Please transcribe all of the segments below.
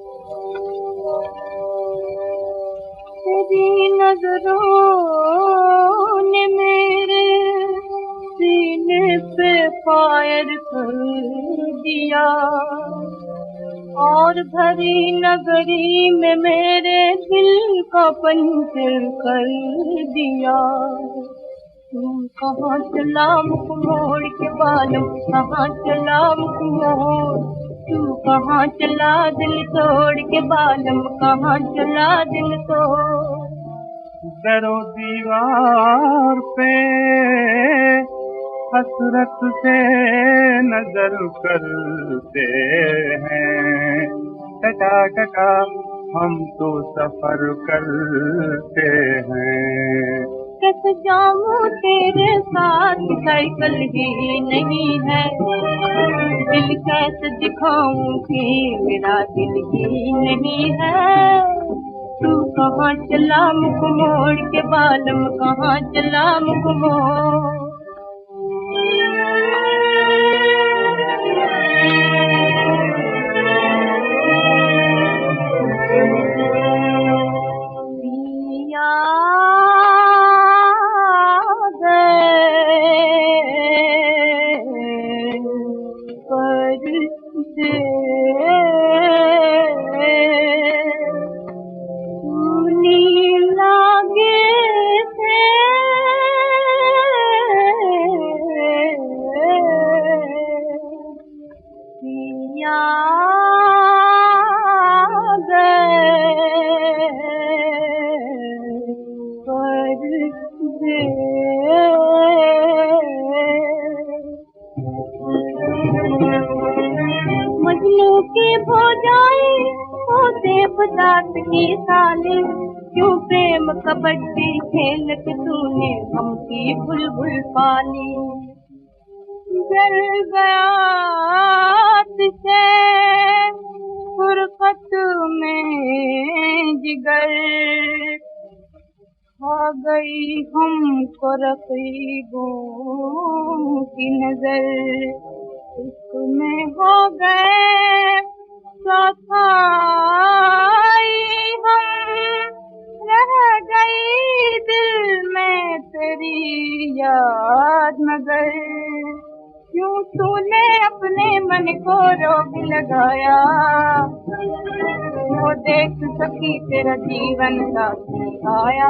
तेरी नजरों ने मेरे सीने पे फायर कर दिया और भरी नगरी में मेरे दिल का पंचर कर दिया। तू कहाँ चला मुख मोड़ के बालम, कहाँ चला मुख मोड़, तू कहाँ चला दिल तोड़ के बालम, कहाँ चला दिल तोड़। दरो दीवार पे हसरत से नजर करते हैं, टका टका हम तो सफर करते हैं। कैसे जाऊं तेरे साथ साइकिल ही नहीं है, दिल कैसे दिखाऊं कि मेरा दिल ही नहीं है। तू कहाँ चला मुख मोड़ के बालम, कहाँ चला मुख मोड़। मजनू की भौजाई होते पदार्थ की साले, क्यों प्रेम कबड्डी खेल के तूने हम की बुलबुल पाली। जल गया तुझसे फुरकत में जिगर, खा गई हमको रकीबों की नजर। इसमें हो गए सफाई हम, रह गई दिल में तेरी याद मगर। क्यों तूने अपने मन को रोग लगाया, वो देख सकी तेरा जीवन साथी आया।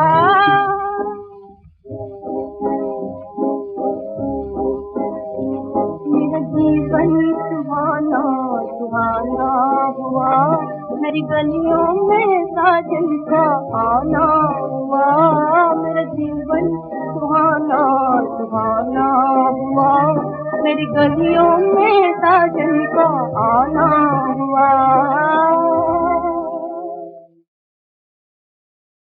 मेरा जीवन सुहाना सुहाना हुआ, मेरी गलियों में साजन का आना हुआ। मेरा जीवन सुहाना सुहाना हुआ, मेरी गलियों में साजन का आना